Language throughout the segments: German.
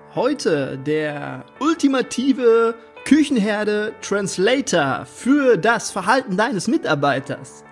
Heute der ultimative Küchenherde-Translator für das Verhalten deines Mitarbeiters.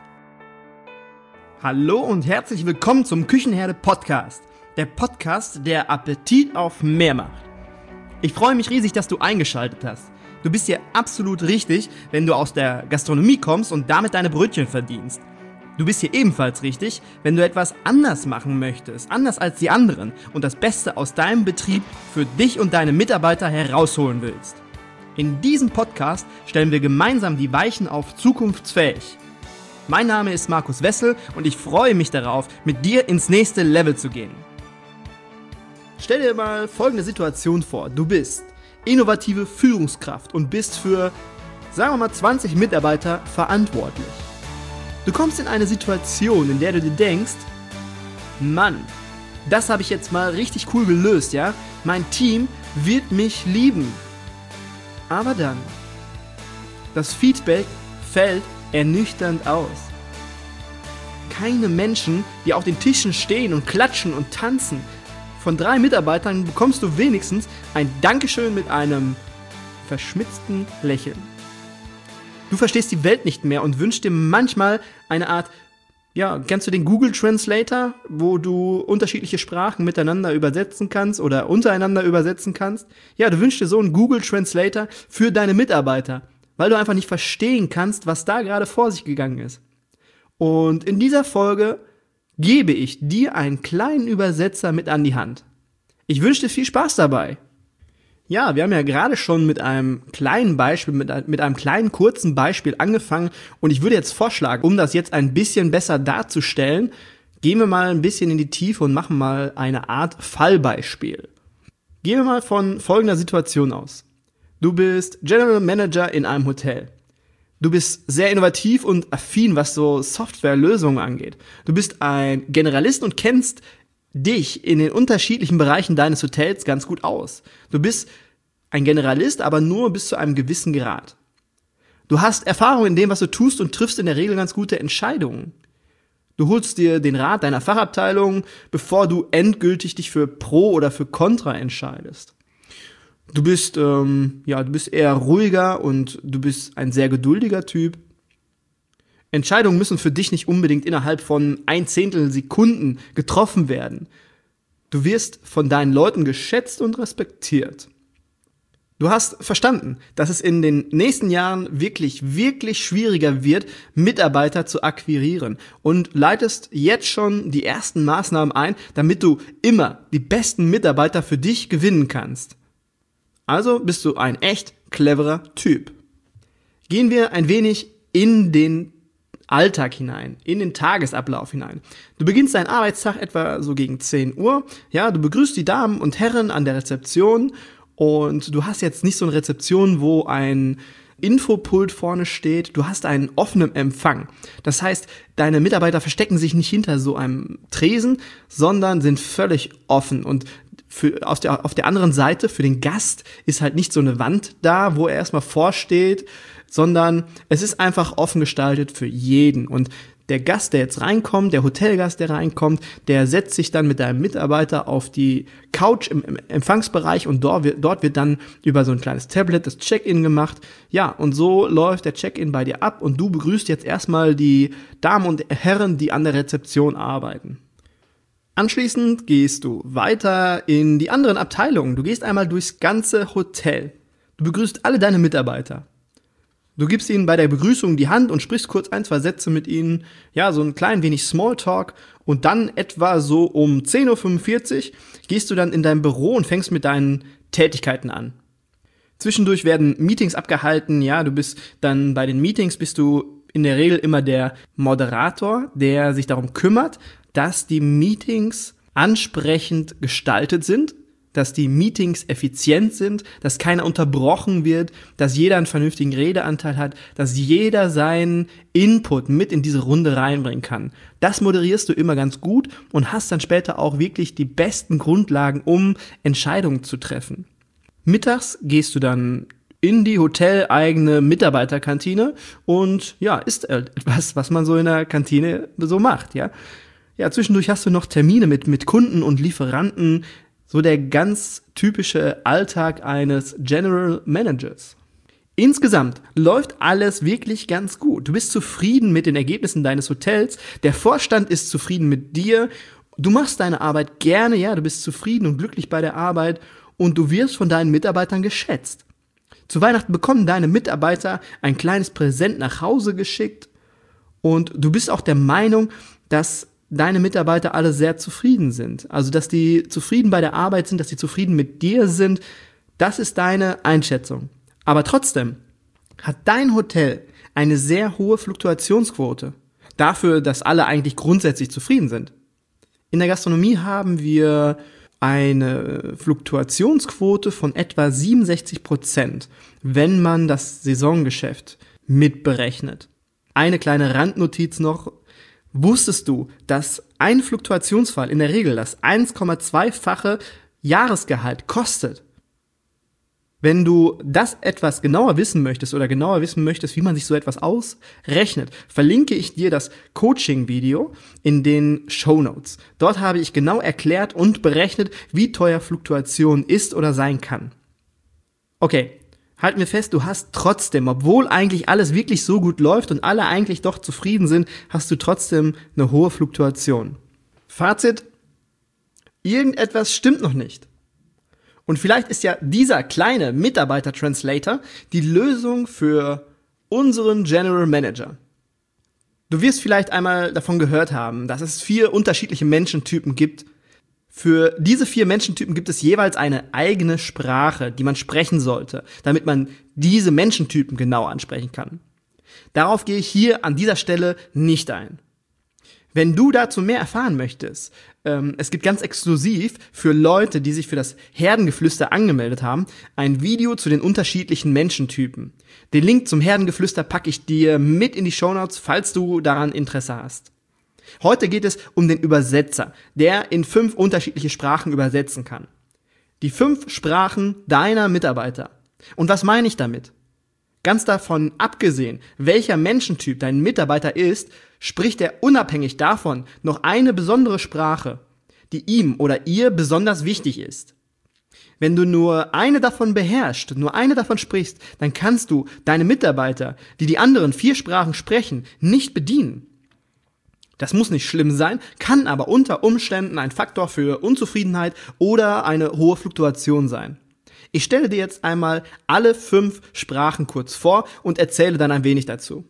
Hallo und herzlich willkommen zum Küchenherde-Podcast. Der Podcast, der Appetit auf mehr macht. Ich freue mich riesig, dass du eingeschaltet hast. Du bist hier absolut richtig, wenn du aus der Gastronomie kommst und damit deine Brötchen verdienst. Du bist hier ebenfalls richtig, wenn du etwas anders machen möchtest, anders als die anderen und das Beste aus deinem Betrieb für dich und deine Mitarbeiter herausholen willst. In diesem Podcast stellen wir gemeinsam die Weichen auf zukunftsfähig. Mein Name ist Markus Wessel und ich freue mich darauf, mit dir ins nächste Level zu gehen. Stell dir mal folgende Situation vor. Du bist innovative Führungskraft und bist für, sagen wir mal, 20 Mitarbeiter verantwortlich. Du kommst in eine Situation, in der du dir denkst, Mann, das habe ich jetzt mal richtig cool gelöst, ja? Mein Team wird mich lieben. Aber dann, das Feedback fällt ernüchternd aus. Keine Menschen, die auf den Tischen stehen und klatschen und tanzen. Von 3 Mitarbeitern bekommst du wenigstens ein Dankeschön mit einem verschmitzten Lächeln. Du verstehst die Welt nicht mehr und wünschst dir manchmal eine Art, kennst du den Google Translator, wo du unterschiedliche Sprachen miteinander übersetzen kannst oder untereinander übersetzen kannst? Ja, du wünschst dir so einen Google Translator für deine Mitarbeiter, weil du einfach nicht verstehen kannst, was da gerade vor sich gegangen ist. Und in dieser Folge gebe ich dir einen kleinen Übersetzer mit an die Hand. Ich wünsche dir viel Spaß dabei. Ja, wir haben ja gerade schon mit einem kleinen Beispiel, mit einem kleinen kurzen Beispiel angefangen und ich würde jetzt vorschlagen, um das jetzt ein bisschen besser darzustellen, gehen wir mal ein bisschen in die Tiefe und machen mal eine Art Fallbeispiel. Gehen wir mal von folgender Situation aus. Du bist General Manager in einem Hotel. Du bist sehr innovativ und affin, was so Softwarelösungen angeht. Du bist ein Generalist und kennst dich in den unterschiedlichen Bereichen deines Hotels ganz gut aus. Du bist ein Generalist, aber nur bis zu einem gewissen Grad. Du hast Erfahrung in dem, was du tust und triffst in der Regel ganz gute Entscheidungen. Du holst dir den Rat deiner Fachabteilung, bevor du endgültig dich für Pro oder für Contra entscheidest. Du bist eher ruhiger und du bist ein sehr geduldiger Typ. Entscheidungen müssen für dich nicht unbedingt innerhalb von 1/10 Sekunden getroffen werden. Du wirst von deinen Leuten geschätzt und respektiert. Du hast verstanden, dass es in den nächsten Jahren wirklich, wirklich schwieriger wird, Mitarbeiter zu akquirieren und leitest jetzt schon die ersten Maßnahmen ein, damit du immer die besten Mitarbeiter für dich gewinnen kannst. Also bist du ein echt cleverer Typ. Gehen wir ein wenig in den Alltag hinein, in den Tagesablauf hinein. Du beginnst deinen Arbeitstag etwa so gegen 10 Uhr. Ja, du begrüßt die Damen und Herren an der Rezeption und du hast jetzt nicht so eine Rezeption, wo ein Infopult vorne steht. Du hast einen offenen Empfang. Das heißt, deine Mitarbeiter verstecken sich nicht hinter so einem Tresen, sondern sind völlig offen und auf der anderen Seite, für den Gast, ist halt nicht so eine Wand da, wo er erstmal vorsteht, sondern es ist einfach offen gestaltet für jeden. Und der Gast, der jetzt reinkommt, der Hotelgast, der reinkommt, der setzt sich dann mit deinem Mitarbeiter auf die Couch im Empfangsbereich und dort wird dann über so ein kleines Tablet das Check-in gemacht. Ja, und so läuft der Check-in bei dir ab und du begrüßt jetzt erstmal die Damen und Herren, die an der Rezeption arbeiten. Anschließend gehst du weiter in die anderen Abteilungen. Du gehst einmal durchs ganze Hotel. Du begrüßt alle deine Mitarbeiter. Du gibst ihnen bei der Begrüßung die Hand und sprichst kurz 1-2 Sätze mit ihnen. Ja, so ein klein wenig Smalltalk. Und dann etwa so um 10:45 Uhr gehst du dann in dein Büro und fängst mit deinen Tätigkeiten an. Zwischendurch werden Meetings abgehalten. Ja, du bist dann bei den Meetings bist du in der Regel immer der Moderator, der sich darum kümmert, dass die Meetings ansprechend gestaltet sind, dass die Meetings effizient sind, dass keiner unterbrochen wird, dass jeder einen vernünftigen Redeanteil hat, dass jeder seinen Input mit in diese Runde reinbringen kann. Das moderierst du immer ganz gut und hast dann später auch wirklich die besten Grundlagen, um Entscheidungen zu treffen. Mittags gehst du dann in die hoteleigene Mitarbeiterkantine und isst etwas, was man so in der Kantine so macht, ja. Ja, zwischendurch hast du noch Termine mit Kunden und Lieferanten, So der ganz typische Alltag eines General Managers. Insgesamt läuft alles wirklich ganz gut. Du bist zufrieden mit den Ergebnissen deines Hotels. Der Vorstand ist zufrieden mit dir. Du machst deine Arbeit gerne, ja, du bist zufrieden und glücklich bei der Arbeit und du wirst von deinen Mitarbeitern geschätzt. Zu Weihnachten bekommen deine Mitarbeiter ein kleines Präsent nach Hause geschickt und du bist auch der Meinung, dass deine Mitarbeiter alle sehr zufrieden sind. Also, dass die zufrieden bei der Arbeit sind, dass die zufrieden mit dir sind. Das ist deine Einschätzung. Aber trotzdem hat dein Hotel eine sehr hohe Fluktuationsquote. Dafür, dass alle eigentlich grundsätzlich zufrieden sind. In der Gastronomie haben wir eine Fluktuationsquote von etwa 67%, wenn man das Saisongeschäft mitberechnet. Eine kleine Randnotiz noch. Wusstest du, dass ein Fluktuationsfall in der Regel das 1,2-fache Jahresgehalt kostet? Wenn du das etwas genauer wissen möchtest oder genauer wissen möchtest, wie man sich so etwas ausrechnet, verlinke ich dir das Coaching-Video in den Shownotes. Dort habe ich genau erklärt und berechnet, wie teuer Fluktuation ist oder sein kann. Okay, halten wir fest, du hast trotzdem, obwohl eigentlich alles wirklich so gut läuft und alle eigentlich doch zufrieden sind, hast du trotzdem eine hohe Fluktuation. Fazit: Irgendetwas stimmt noch nicht. Und vielleicht ist ja dieser kleine Mitarbeiter-Translator die Lösung für unseren General Manager. Du wirst vielleicht einmal davon gehört haben, dass es 4 unterschiedliche Menschentypen gibt. Für diese 4 Menschentypen gibt es jeweils eine eigene Sprache, die man sprechen sollte, damit man diese Menschentypen genau ansprechen kann. Darauf gehe ich hier an dieser Stelle nicht ein. Wenn du dazu mehr erfahren möchtest, es gibt ganz exklusiv für Leute, die sich für das Herdengeflüster angemeldet haben, ein Video zu den unterschiedlichen Menschentypen. Den Link zum Herdengeflüster packe ich dir mit in die Shownotes, falls du daran Interesse hast. Heute geht es um den Übersetzer, der in 5 unterschiedliche Sprachen übersetzen kann. Die 5 Sprachen deiner Mitarbeiter. Und was meine ich damit? Ganz davon abgesehen, welcher Menschentyp dein Mitarbeiter ist, spricht er unabhängig davon noch eine besondere Sprache, die ihm oder ihr besonders wichtig ist. Wenn du nur eine davon beherrschst, nur eine davon sprichst, dann kannst du deine Mitarbeiter, die die anderen 4 Sprachen sprechen, nicht bedienen. Das muss nicht schlimm sein, kann aber unter Umständen ein Faktor für Unzufriedenheit oder eine hohe Fluktuation sein. Ich stelle dir jetzt einmal alle 5 Sprachen kurz vor und erzähle dann ein wenig dazu.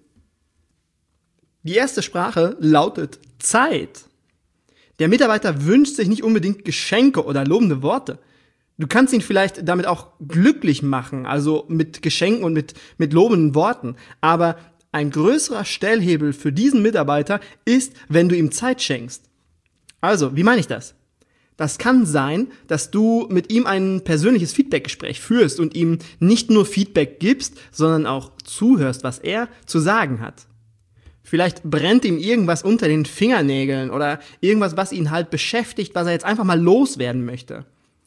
Die erste Sprache lautet Zeit. Der Mitarbeiter wünscht sich nicht unbedingt Geschenke oder lobende Worte. Du kannst ihn vielleicht damit auch glücklich machen, also mit Geschenken und mit lobenden Worten. Aber ein größerer Stellhebel für diesen Mitarbeiter ist, wenn du ihm Zeit schenkst. Also, wie meine ich das? Das kann sein, dass du mit ihm ein persönliches Feedbackgespräch führst und ihm nicht nur Feedback gibst, sondern auch zuhörst, was er zu sagen hat. Vielleicht brennt ihm irgendwas unter den Fingernägeln oder irgendwas, was ihn halt beschäftigt, was er jetzt einfach mal loswerden möchte.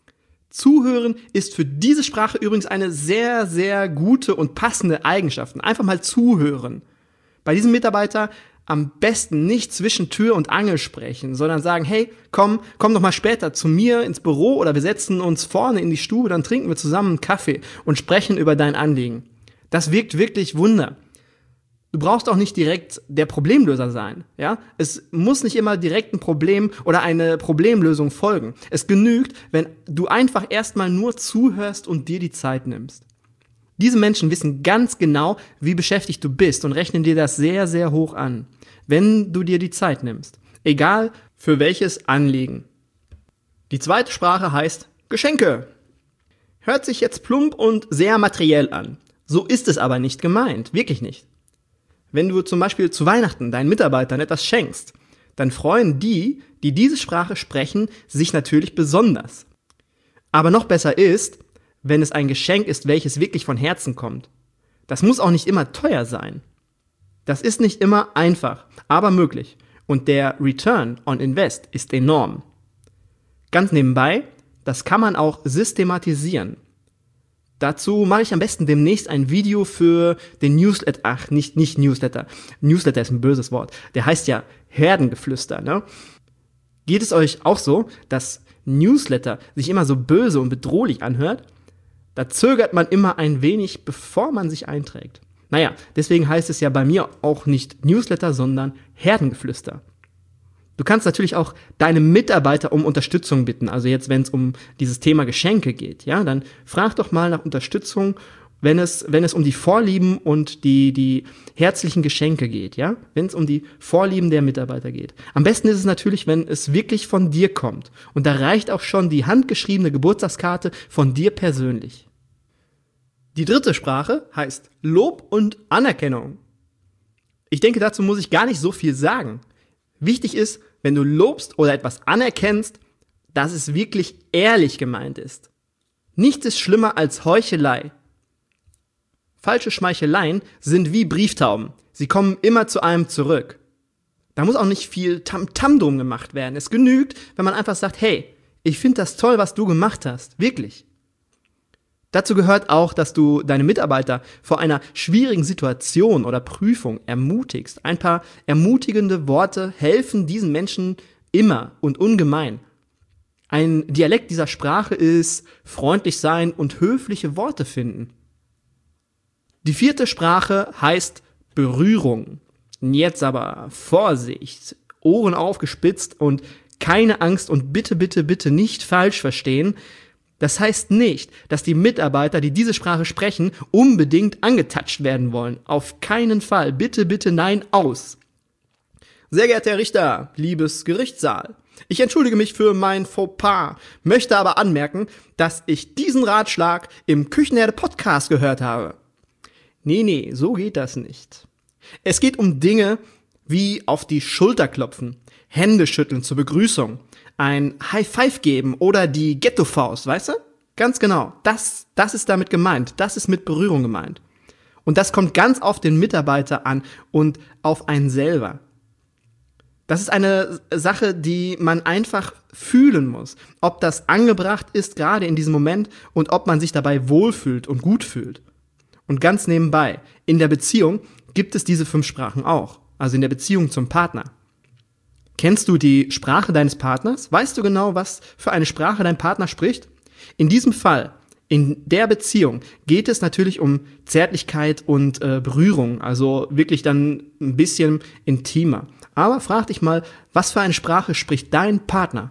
Zuhören ist für diese Sprache übrigens eine sehr, sehr gute und passende Eigenschaft. Einfach mal zuhören. Bei diesem Mitarbeiter am besten nicht zwischen Tür und Angel sprechen, sondern sagen, hey, komm doch mal später zu mir ins Büro oder wir setzen uns vorne in die Stube, dann trinken wir zusammen einen Kaffee und sprechen über dein Anliegen. Das wirkt wirklich Wunder. Du brauchst auch nicht direkt der Problemlöser sein, ja? Es muss nicht immer direkt ein Problem oder eine Problemlösung folgen. Es genügt, wenn du einfach erstmal nur zuhörst und dir die Zeit nimmst. Diese Menschen wissen ganz genau, wie beschäftigt du bist und rechnen dir das sehr, sehr hoch an, wenn du dir die Zeit nimmst. Egal für welches Anliegen. Die zweite Sprache heißt Geschenke. Hört sich jetzt plump und sehr materiell an. So ist es aber nicht gemeint, wirklich nicht. Wenn du zum Beispiel zu Weihnachten deinen Mitarbeitern etwas schenkst, dann freuen die, die diese Sprache sprechen, sich natürlich besonders. Aber noch besser ist, wenn es ein Geschenk ist, welches wirklich von Herzen kommt. Das muss auch nicht immer teuer sein. Das ist nicht immer einfach, aber möglich. Und der Return on Invest ist enorm. Ganz nebenbei, das kann man auch systematisieren. Dazu mache ich am besten demnächst ein Video für den Newsletter. Nicht Newsletter. Newsletter ist ein böses Wort. Der heißt ja Herdengeflüster, ne? Geht es euch auch so, dass Newsletter sich immer so böse und bedrohlich anhört, da zögert man immer ein wenig, bevor man sich einträgt. Naja, deswegen heißt es ja bei mir auch nicht Newsletter, sondern Herdengeflüster. Du kannst natürlich auch deine Mitarbeiter um Unterstützung bitten. Also jetzt, wenn es um dieses Thema Geschenke geht, ja, dann frag doch mal nach Unterstützung, wenn es um die Vorlieben und die herzlichen Geschenke geht, ja, wenn es um die Vorlieben der Mitarbeiter geht. Am besten ist es natürlich, wenn es wirklich von dir kommt. Und da reicht auch schon die handgeschriebene Geburtstagskarte von dir persönlich. Die dritte Sprache heißt Lob und Anerkennung. Ich denke, dazu muss ich gar nicht so viel sagen. Wichtig ist, wenn du lobst oder etwas anerkennst, dass es wirklich ehrlich gemeint ist. Nichts ist schlimmer als Heuchelei. Falsche Schmeicheleien sind wie Brieftauben. Sie kommen immer zu einem zurück. Da muss auch nicht viel Tamtam drum gemacht werden. Es genügt, wenn man einfach sagt, hey, ich finde das toll, was du gemacht hast. Wirklich. Dazu gehört auch, dass du deine Mitarbeiter vor einer schwierigen Situation oder Prüfung ermutigst. Ein paar ermutigende Worte helfen diesen Menschen immer und ungemein. Ein Dialekt dieser Sprache ist freundlich sein und höfliche Worte finden. Die vierte Sprache heißt Berührung. Jetzt aber Vorsicht, Ohren aufgespitzt und keine Angst und bitte, bitte, bitte nicht falsch verstehen. Das heißt nicht, dass die Mitarbeiter, die diese Sprache sprechen, unbedingt angetatscht werden wollen. Auf keinen Fall. Bitte, bitte, nein, aus. Sehr geehrter Herr Richter, liebes Gerichtssaal, ich entschuldige mich für mein Fauxpas, möchte aber anmerken, dass ich diesen Ratschlag im Küchenherde-Podcast gehört habe. Nee, so geht das nicht. Es geht um Dinge wie auf die Schulter klopfen, Hände schütteln zur Begrüßung, ein High Five geben oder die Ghetto-Faust, weißt du? Ganz genau, das ist damit gemeint, das ist mit Berührung gemeint. Und das kommt ganz auf den Mitarbeiter an und auf einen selber. Das ist eine Sache, die man einfach fühlen muss, ob das angebracht ist, gerade in diesem Moment, und ob man sich dabei wohlfühlt und gut fühlt. Und ganz nebenbei, in der Beziehung gibt es diese 5 Sprachen auch, also in der Beziehung zum Partner. Kennst du die Sprache deines Partners? Weißt du genau, was für eine Sprache dein Partner spricht? In diesem Fall, in der Beziehung, geht es natürlich um Zärtlichkeit und Berührung, also wirklich dann ein bisschen intimer. Aber frag dich mal, was für eine Sprache spricht dein Partner?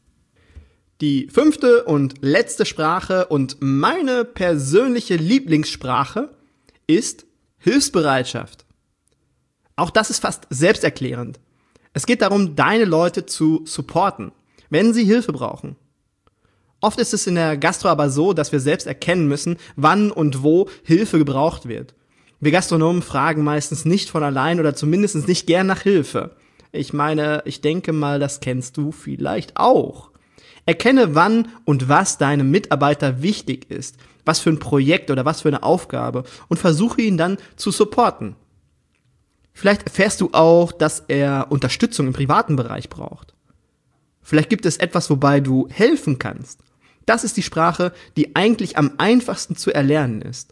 Die 5. und letzte Sprache und meine persönliche Lieblingssprache ist Hilfsbereitschaft. Auch das ist fast selbsterklärend. Es geht darum, deine Leute zu supporten, wenn sie Hilfe brauchen. Oft ist es in der Gastro aber so, dass wir selbst erkennen müssen, wann und wo Hilfe gebraucht wird. Wir Gastronomen fragen meistens nicht von allein oder zumindest nicht gern nach Hilfe. Ich denke mal, das kennst du vielleicht auch. Erkenne, wann und was deinem Mitarbeiter wichtig ist, was für ein Projekt oder was für eine Aufgabe, und versuche ihn dann zu supporten. Vielleicht erfährst du auch, dass er Unterstützung im privaten Bereich braucht. Vielleicht gibt es etwas, wobei du helfen kannst. Das ist die Sprache, die eigentlich am einfachsten zu erlernen ist.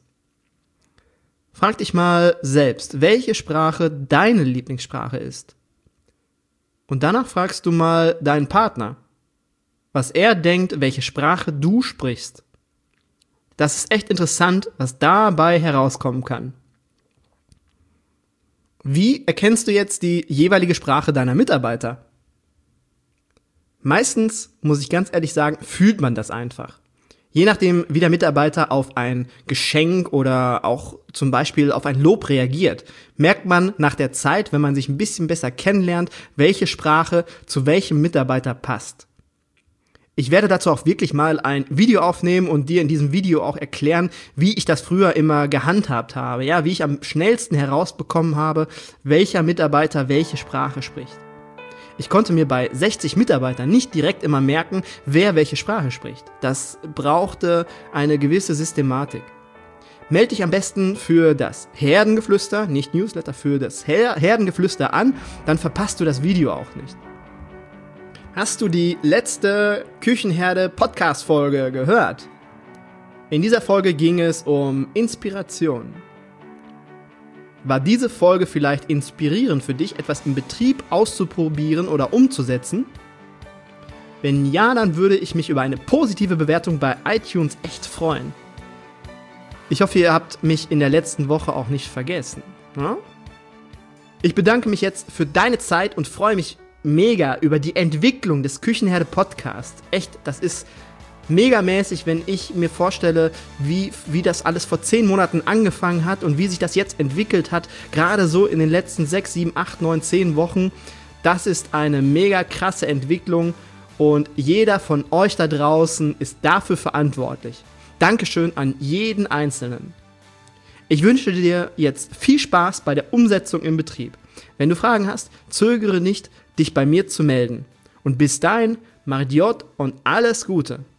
Frag dich mal selbst, welche Sprache deine Lieblingssprache ist. Und danach fragst du mal deinen Partner, was er denkt, welche Sprache du sprichst. Das ist echt interessant, was dabei herauskommen kann. Wie erkennst du jetzt die jeweilige Sprache deiner Mitarbeiter? Meistens, muss ich ganz ehrlich sagen, fühlt man das einfach. Je nachdem, wie der Mitarbeiter auf ein Geschenk oder auch zum Beispiel auf ein Lob reagiert, merkt man nach der Zeit, wenn man sich ein bisschen besser kennenlernt, welche Sprache zu welchem Mitarbeiter passt. Ich werde dazu auch wirklich mal ein Video aufnehmen und dir in diesem Video auch erklären, wie ich das früher immer gehandhabt habe, ja, wie ich am schnellsten herausbekommen habe, welcher Mitarbeiter welche Sprache spricht. Ich konnte mir bei 60 Mitarbeitern nicht direkt immer merken, wer welche Sprache spricht. Das brauchte eine gewisse Systematik. Melde dich am besten für das Herdengeflüster, nicht Newsletter, für das Herdengeflüster an, dann verpasst du das Video auch nicht. Hast du die letzte Küchenherde-Podcast-Folge gehört? In dieser Folge ging es um Inspiration. War diese Folge vielleicht inspirierend für dich, etwas im Betrieb auszuprobieren oder umzusetzen? Wenn ja, dann würde ich mich über eine positive Bewertung bei iTunes echt freuen. Ich hoffe, ihr habt mich in der letzten Woche auch nicht vergessen. Ja? Ich bedanke mich jetzt für deine Zeit und freue mich mega über die Entwicklung des Küchenherde Podcasts. Echt, das ist megamäßig, wenn ich mir vorstelle, wie das alles vor 10 Monaten angefangen hat und wie sich das jetzt entwickelt hat, gerade so in den letzten 6, 7, 8, 9, 10 Wochen. Das ist eine mega krasse Entwicklung und jeder von euch da draußen ist dafür verantwortlich. Dankeschön an jeden Einzelnen. Ich wünsche dir jetzt viel Spaß bei der Umsetzung im Betrieb. Wenn du Fragen hast, zögere nicht, dich bei mir zu melden. Und bis dahin, Mardiot und alles Gute.